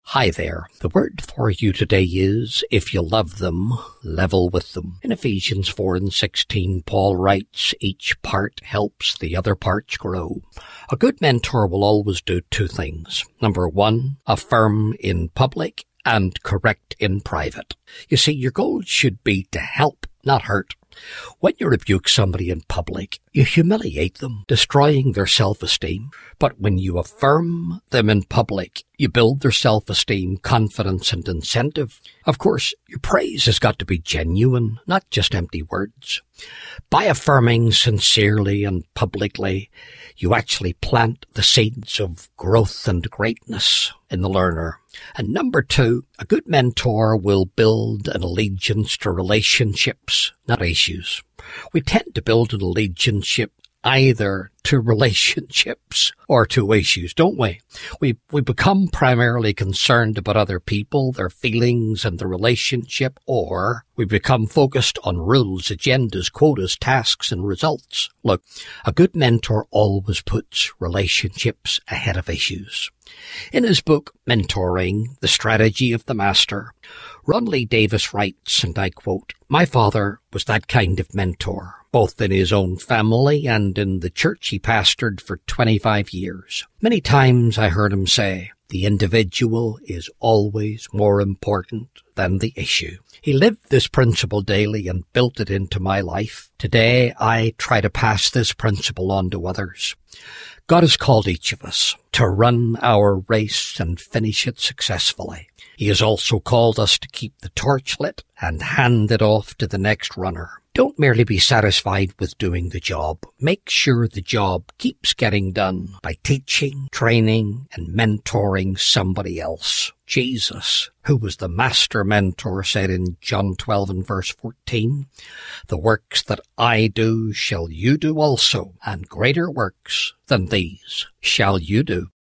Hi there. The word for you today is, if you love them, level with them. In Ephesians 4:16, Paul writes, each part helps the other parts grow. A good mentor will always do two things. Number one, affirm in public and correct in private. You see, your goal should be to help, not hurt. When you rebuke somebody in public, you humiliate them, destroying their self-esteem. But when you affirm them in public, you build their self-esteem, confidence, and incentive. Of course, your praise has got to be genuine, not just empty words. By affirming sincerely and publicly, you actually plant the seeds of growth and greatness in the learner. And number two, a good mentor will build an allegiance to relationships, not issues. We tend to build an allegiance either to relationships or to issues, don't we? We become primarily concerned about other people, their feelings and the relationship, or we become focused on rules, agendas, quotas, tasks, and results. Look, a good mentor always puts relationships ahead of issues. In his book, Mentoring, The Strategy of the Master, Ron Lee Davis writes, and I quote, "My father was that kind of mentor, both in his own family and in the church he pastored for 25 years. Many times I heard him say, the individual is always more important than the issue. He lived this principle daily and built it into my life. Today, I try to pass this principle on to others. God has called each of us to run our race and finish it successfully. He has also called us to keep the torch lit and hand it off to the next runner. Don't merely be satisfied with doing the job. Make sure the job keeps getting done by teaching, training, and mentoring somebody else. Jesus, who was the master mentor, said in John 12 and verse 14, "The works that I do shall you do also, and greater works than these shall you do."